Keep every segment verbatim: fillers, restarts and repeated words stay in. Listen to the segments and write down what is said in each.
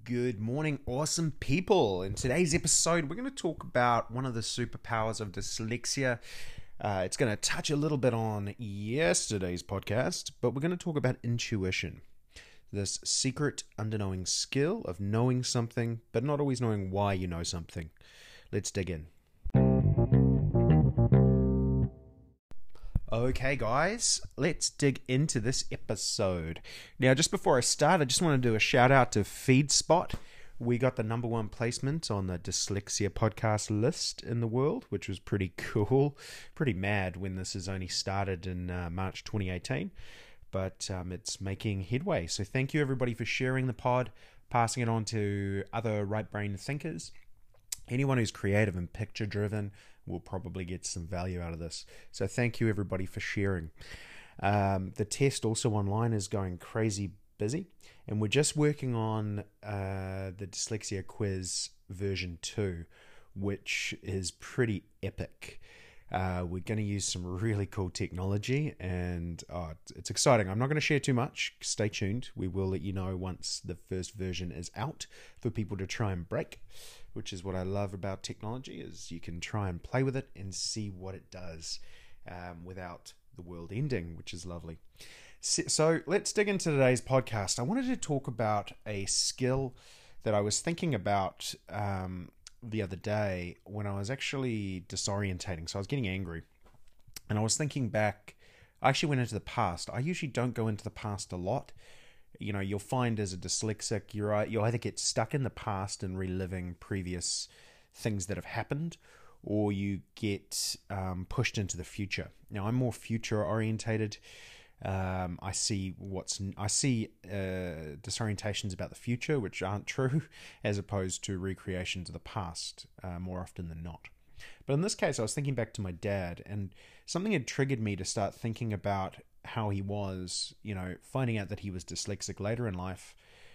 Good morning, awesome people. In today's episode, we're going to talk about one of the superpowers of dyslexia. Uh, it's going to touch a little bit on yesterday's podcast, but we're going to talk about intuition. This secret underknowing skill of knowing something, but not always knowing why you know something. Let's dig in. Okay, guys, let's dig into this episode. Now, just before I start, I just want to do a shout out to FeedSpot. We got the number one placement on the dyslexia podcast list in the world, which was pretty cool. Pretty mad when this has only started in uh, March twenty eighteen, but um, it's making headway. So thank you, everybody, for sharing the pod, passing it on to other right-brain thinkers. Anyone who's creative and picture-driven will probably get some value out of this. So thank you, everybody, for sharing. Um, the test also online is going crazy busy, and we're just working on uh, the dyslexia quiz version two, which is pretty epic. Uh, we're going to use some really cool technology, and oh, it's exciting. I'm not going to share too much. Stay tuned. We will let you know once the first version is out for people to try and break, which is what I love about technology, is you can try and play with it and see what it does um, without the world ending, which is lovely. So, so let's dig into today's podcast. I wanted to talk about a skill that I was thinking about um, the other day when I was actually disorientating. So I was getting angry, and I was thinking back. I actually went into the past. I usually don't go into the past a lot. You know, you'll find as a dyslexic, you're, you'll either get stuck in the past and reliving previous things that have happened, or you get um, pushed into the future. Now, I'm more future orientated. Um, I see what's I see uh, disorientations about the future which aren't true, as opposed to recreations of the past uh, more often than not. But in this case, I was thinking back to my dad, and something had triggered me to start thinking about how he was, you know, finding out that he was dyslexic later in life,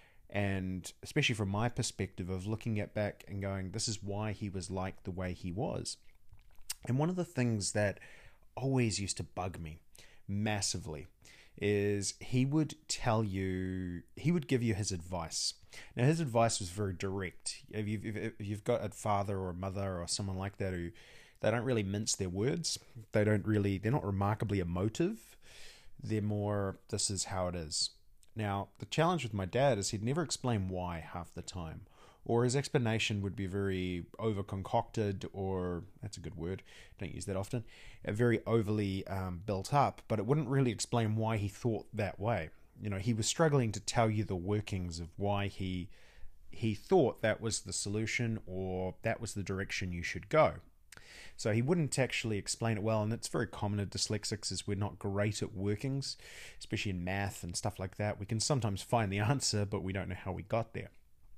and especially from my perspective of looking at back and going, this is why he was like the way he was. And one of the things that always used to bug me massively is he would tell you, he would give you his advice. Now, his advice was very direct. If you've, if you've got a father or a mother or someone like that who, they don't really mince their words, they don't really, they're not remarkably emotive, they're more, this is how it is. Now, the challenge with my dad is he'd never explain why half the time, or his explanation would be very over-concocted, or, that's a good word, don't use that often, uh, very overly um, built up, but it wouldn't really explain why he thought that way. You know, he was struggling to tell you the workings of why he he thought that was the solution, or that was the direction you should go. So he wouldn't actually explain it well, and it's very common at dyslexics is we're not great at workings, especially in math and stuff like that. We can sometimes find the answer, but we don't know how we got there.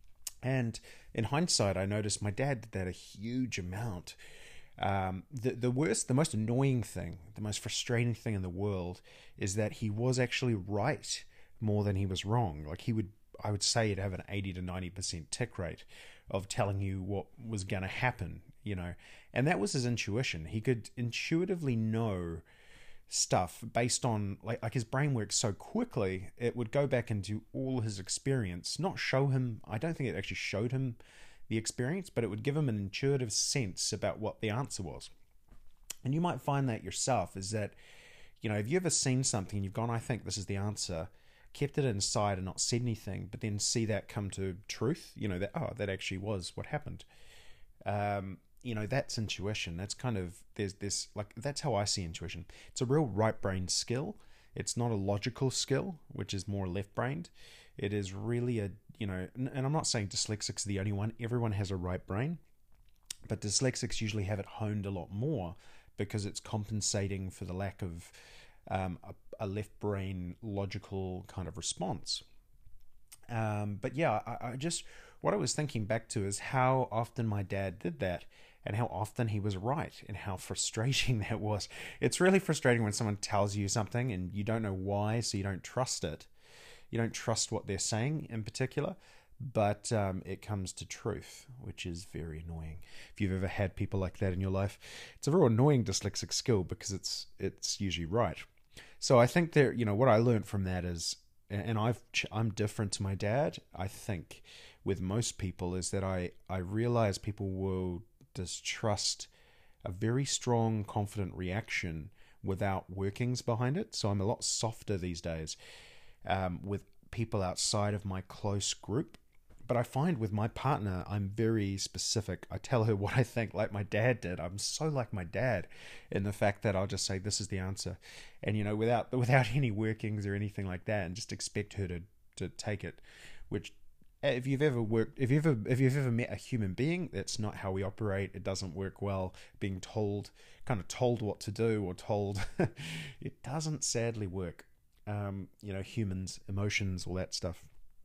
And in hindsight, I noticed my dad did that a huge amount. Um, the, the worst, the most annoying thing, the most frustrating thing in the world is that he was actually right more than he was wrong. Like he would, I would say he'd have an eighty to ninety percent tick rate of telling you what was going to happen, you know, and that was his intuition. He could intuitively know stuff based on, like, like his brain works so quickly, it would go back into all his experience, not show him, I don't think it actually showed him the experience, but it would give him an intuitive sense about what the answer was. And you might find that yourself, is that, you know, have you ever seen something, you've gone, I think this is the answer, kept it inside and not said anything, but then see that come to truth, you know, that, oh, that actually was what happened. Um, you know, that's intuition. That's kind of, there's this, like, that's how I see intuition. It's a real right-brained skill. It's not a logical skill, which is more left-brained. It is really a, you know, and I'm not saying dyslexics are the only one. Everyone has a right brain, but dyslexics usually have it honed a lot more because it's compensating for the lack of um, a, a left brain logical kind of response. Um, but yeah, I, I just, what I was thinking back to is how often my dad did that, and how often he was right, and how frustrating that was. It's really frustrating when someone tells you something and you don't know why, so you don't trust it. You don't trust what they're saying in particular, but um, it comes to truth, which is very annoying. If you've ever had people like that in your life, it's a real annoying dyslexic skill because it's it's usually right. So I think that, you know, what I learned from that is, and I've I'm different to my dad, I think, with most people is that I, I realize people will distrust a very strong, confident reaction without workings behind it. So I'm a lot softer these days um, with people outside of my close group. But I find with my partner, I'm very specific. I tell her what I think, like my dad did. I'm so like my dad in the fact that I'll just say, this is the answer. And, you know, without without any workings or anything like that, and just expect her to, to take it. Which, if you've ever worked, if you've ever, if you've ever met a human being, that's not how we operate. It doesn't work well being told, kind of told what to do or told. It doesn't sadly work. Um, you know, humans, emotions, all that stuff.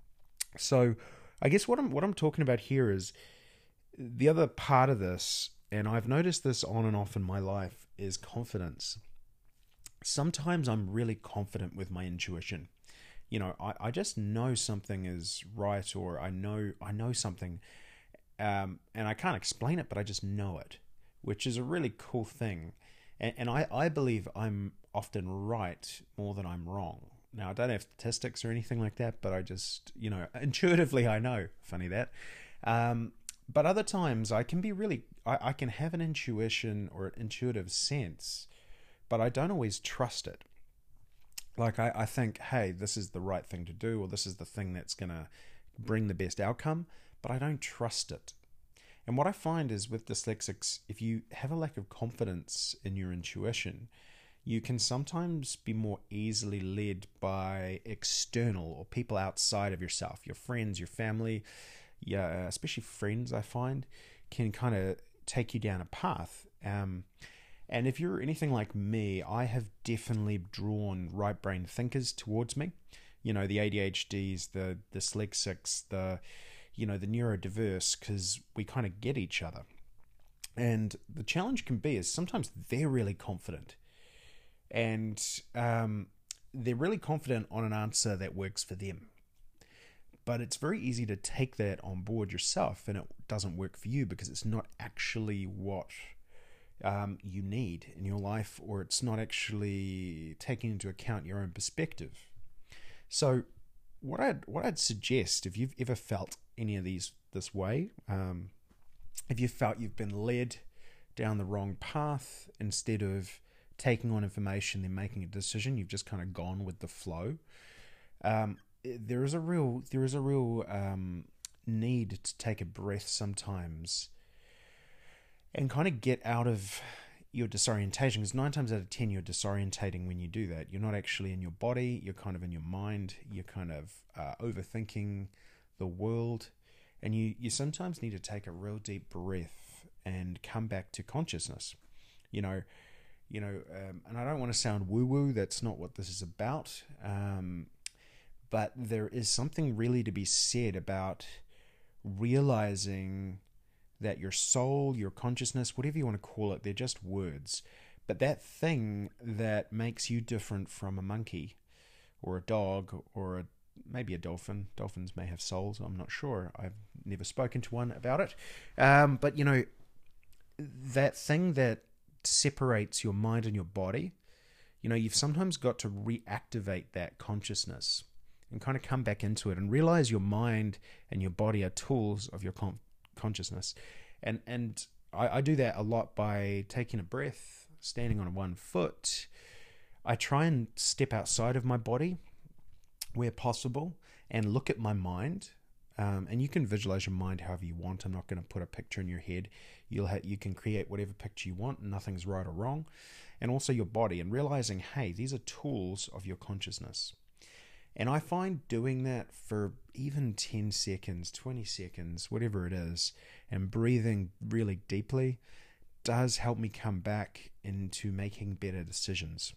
So I guess what I'm what I'm talking about here is the other part of this, and I've noticed this on and off in my life, is confidence. Sometimes I'm really confident with my intuition. You know, I, I just know something is right, or I know I know something, um, and I can't explain it, but I just know it, which is a really cool thing. And, and I, I believe I'm often right more than I'm wrong. Now, I don't have statistics or anything like that, but I just, you know, intuitively I know. Funny that. Um, but other times I can be really, I, I can have an intuition or an intuitive sense, but I don't always trust it. Like I, I think, hey, this is the right thing to do, or this is the thing that's going to bring the best outcome, but I don't trust it. And what I find is with dyslexics, if you have a lack of confidence in your intuition, you can sometimes be more easily led by external or people outside of yourself. Your friends, your family, yeah, especially friends, I find, can kind of take you down a path. Um, and if you're anything like me, I have definitely drawn right brain thinkers towards me. You know, the A D H Ds, the dyslexics, the, you know, the neurodiverse, because we kind of get each other. And the challenge can be is sometimes they're really confident. And um, they're really confident on an answer that works for them. But it's very easy to take that on board yourself, and it doesn't work for you because it's not actually what um, you need in your life, or it's not actually taking into account your own perspective. So what I'd, what I'd suggest, if you've ever felt any of these this way, um, if you felt you've been led down the wrong path instead of taking on information, then making a decision, you've just kind of gone with the flow. Um, there is a real, there is a real um, need to take a breath sometimes, and kind of get out of your disorientation. Because nine times out of ten, you're disorientating when you do that. You're not actually in your body. You're kind of in your mind. You're kind of uh, overthinking the world, and you you sometimes need to take a real deep breath and come back to consciousness. You know. You know, um, and I don't want to sound woo-woo, that's not what this is about, um, but there is something really to be said about realizing that your soul, your consciousness, whatever you want to call it, they're just words, but that thing that makes you different from a monkey or a dog or a, maybe a dolphin. Dolphins may have souls, I'm not sure. I've never spoken to one about it. Um, but, you know, that thing that separates your mind and your body, you know, you've sometimes got to reactivate that consciousness and kind of come back into it and realize your mind and your body are tools of your con- consciousness. And and I, I do that a lot by taking a breath, standing on one foot. I try and step outside of my body where possible and look at my mind. Um, and you can visualize your mind however you want. I'm not going to put a picture in your head. You'll ha- you can create whatever picture you want. Nothing's right or wrong. And also your body, and realizing, hey, these are tools of your consciousness. And I find doing that for even ten seconds, twenty seconds, whatever it is, and breathing really deeply does help me come back into making better decisions.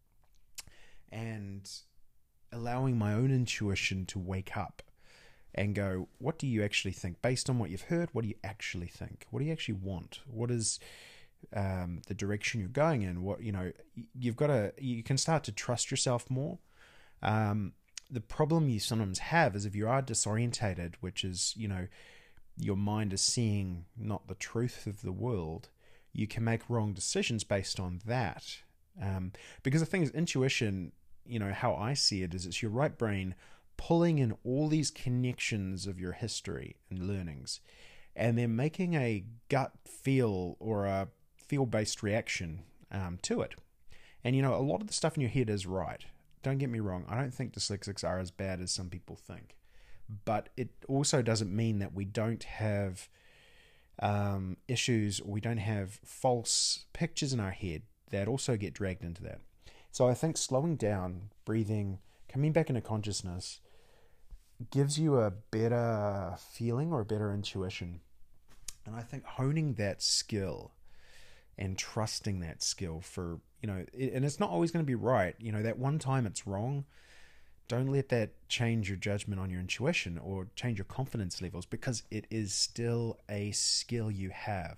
And allowing my own intuition to wake up and go, what do you actually think? Based on what you've heard, what do you actually think? What do you actually want? What is um, the direction you're going in? What, you know, you've got to, you can start to trust yourself more. Um, the problem you sometimes have is if you are disorientated, which is, you know, your mind is seeing not the truth of the world, you can make wrong decisions based on that. Um, because the thing is, intuition, you know, how I see it is it's your right brain pulling in all these connections of your history and learnings, and then making a gut feel or a feel-based reaction um, to it. And, you know, a lot of the stuff in your head is right. Don't get me wrong. I don't think dyslexics are as bad as some people think. But it also doesn't mean that we don't have um, issues, or we don't have false pictures in our head that also get dragged into that. So I think slowing down, breathing, coming back into consciousness gives you a better feeling or a better intuition. And I think honing that skill and trusting that skill for, you know, and it's not always going to be right. You know, that one time it's wrong, don't let that change your judgment on your intuition or change your confidence levels, because it is still a skill you have.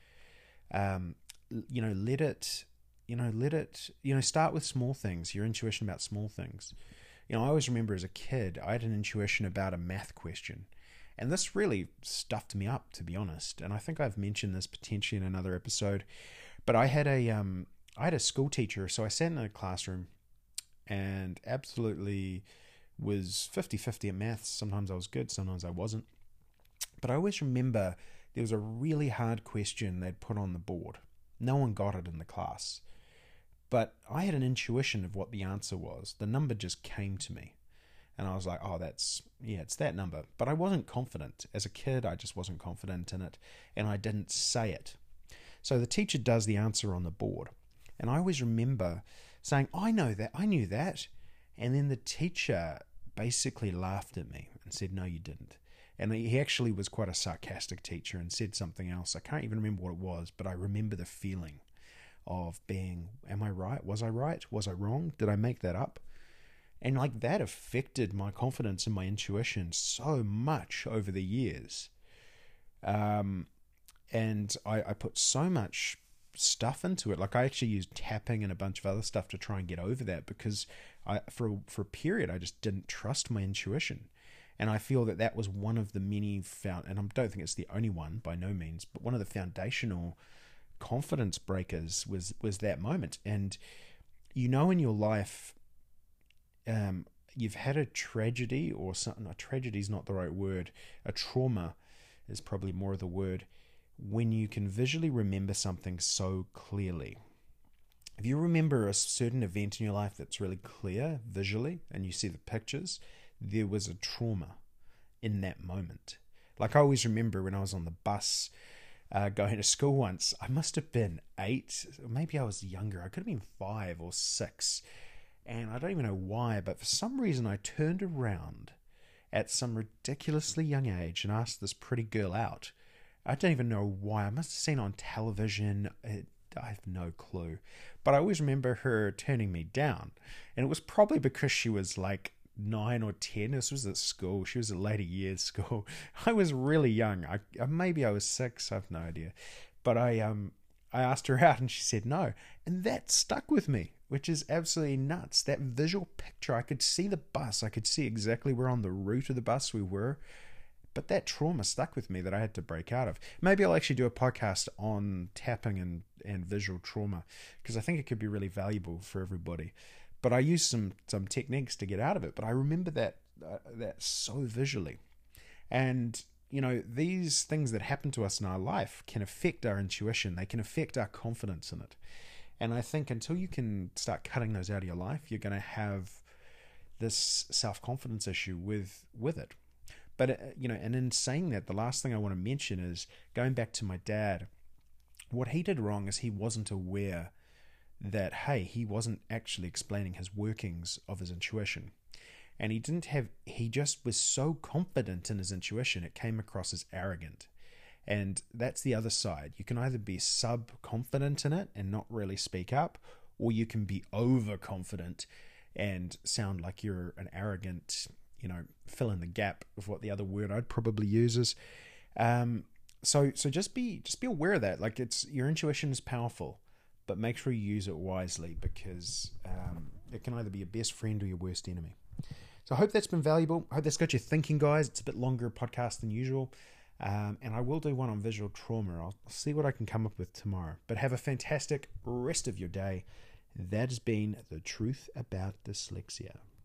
Um, you know, let it, you know, let it, you know, start with small things, your intuition about small things. You know, I always remember as a kid, I had an intuition about a math question. And this really stuffed me up, to be honest. And I think I've mentioned this potentially in another episode. But I had a, um, I had a school teacher, so I sat in a classroom and absolutely was fifty-fifty at maths. Sometimes I was good, sometimes I wasn't. But I always remember there was a really hard question they'd put on the board. No one got it in the class. But I had an intuition of what the answer was. The number just came to me. And I was like, oh, that's, yeah, it's that number. But I wasn't confident. As a kid, I just wasn't confident in it. And I didn't say it. So the teacher does the answer on the board. And I always remember saying, I know that, I knew that. And then the teacher basically laughed at me and said, no, you didn't. And he actually was quite a sarcastic teacher and said something else. I can't even remember what it was, but I remember the feeling of being, am I right? Was I right? Was I wrong? Did I make that up? And like that affected my confidence and my intuition so much over the years. Um, and I, I put so much stuff into it. Like I actually used tapping and a bunch of other stuff to try and get over that, because I, for, a, for a period, I just didn't trust my intuition. And I feel that that was one of the many found, and I don't think it's the only one by no means, but one of the foundational confidence breakers was, was that moment. And you know, in your life, um, you've had a tragedy or something. A tragedy is not the right word. A trauma is probably more of the word. When you can visually remember something so clearly. If you remember a certain event in your life that's really clear visually and you see the pictures, there was a trauma in that moment. Like I always remember when I was on the bus uh, going to school once, I must have been eight, maybe I was younger, I could have been five or six, and I don't even know why, but for some reason I turned around at some ridiculously young age and asked this pretty girl out. I don't even know why. I must have seen it on television. It, I have no clue. But I always remember her turning me down. And it was probably because she was like nine or ten. This was at school. She was at later years school. I was really young. I Maybe I was six. I have no idea. But I um I asked her out and she said no. And that stuck with me, which is absolutely nuts. That visual picture. I could see the bus. I could see exactly where on the route of the bus we were. But that trauma stuck with me that I had to break out of. Maybe I'll actually do a podcast on tapping and, and visual trauma, because I think it could be really valuable for everybody. But I used some some techniques to get out of it. But I remember that uh, that so visually. And, you know, these things that happen to us in our life can affect our intuition. They can affect our confidence in it. And I think until you can start cutting those out of your life, you're going to have this self-confidence issue with with it. But, uh, you know, and in saying that, the last thing I want to mention is going back to my dad. What he did wrong is he wasn't aware that, hey, he wasn't actually explaining his workings of his intuition. And he didn't have, he just was so confident in his intuition, it came across as arrogant. And that's the other side. You can either be sub-confident in it and not really speak up, or you can be overconfident and sound like you're an arrogant, you know, fill in the gap of what the other word I'd probably use is. Um, so so just be just be aware of that. Like, it's, your intuition is powerful, but make sure you use it wisely, because um, it can either be your best friend or your worst enemy. So I hope that's been valuable. I hope that's got you thinking, guys. It's a bit longer podcast than usual. Um, and I will do one on visual trauma. I'll see what I can come up with tomorrow. But have a fantastic rest of your day. That has been The Truth About Dyslexia.